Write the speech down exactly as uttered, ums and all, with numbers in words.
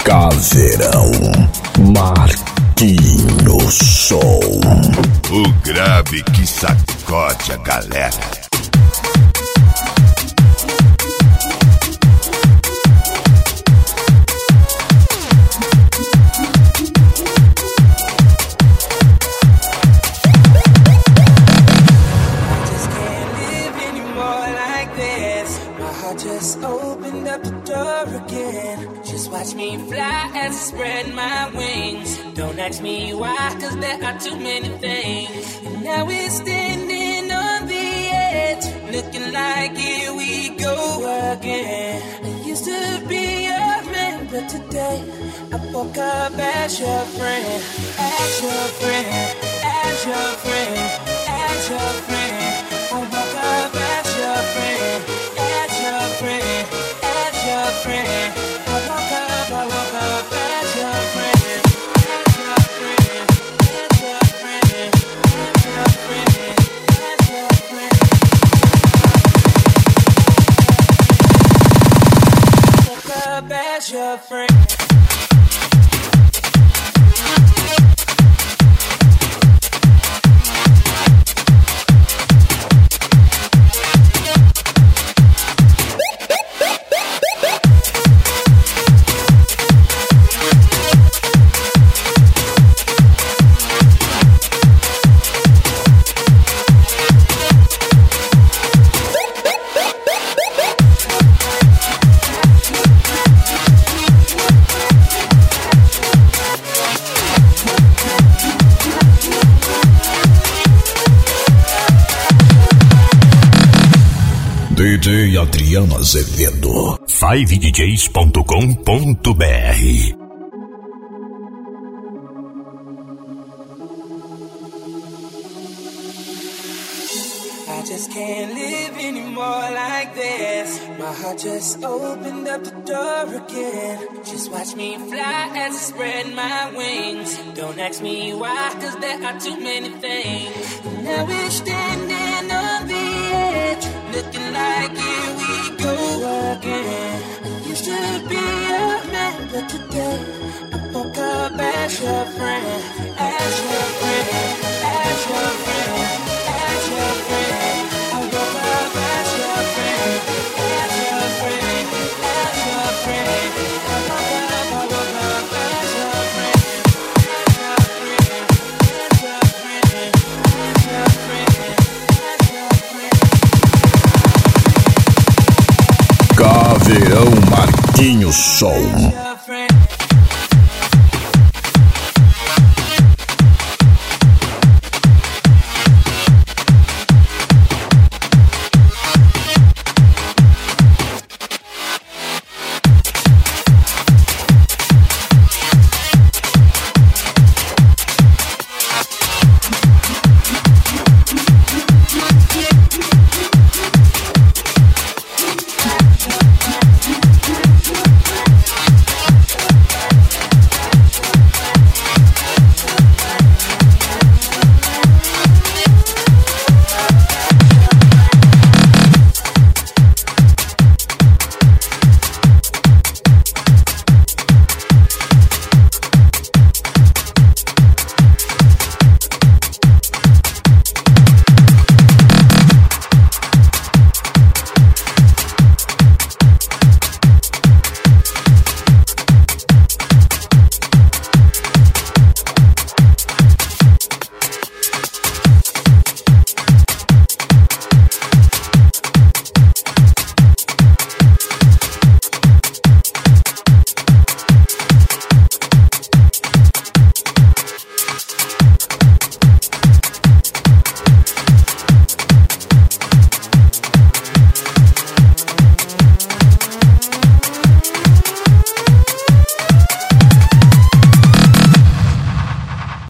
Caveirão Marquinhos Som. O grave que sacode a galera. Just opened up the door again. Just watch me fly as I spread my wings. Don't ask me why, cause there are too many things. And now we're standing on the edge, looking like here we go again. I used to be your man, but today I woke up as your friend. As your friend, as your friend, as your friend. I woke up as your friend. Friend, as your friend, I woke up, I woke up as your friend, as your friend, as your friend, as your friend, as your friend. Woke up as your friend. D J Adriano Azevedo. five d js ponto com ponto b r. I just can't live anymore like this. My heart just opened up the door again. Just watch me fly as I spread my wings. Don't ask me why, cause there are too many things. And now we're standing on the edge, looking like here we go again. I used to be your man, but today I woke up as your friend. As your friend, as your friend, as your friend. I woke up as your friend. As your friend, as your friend. I woke up, I woke up as your friend. As your friend, as your friend, as your friend, as your friend. Caveirão Marquinhos Som.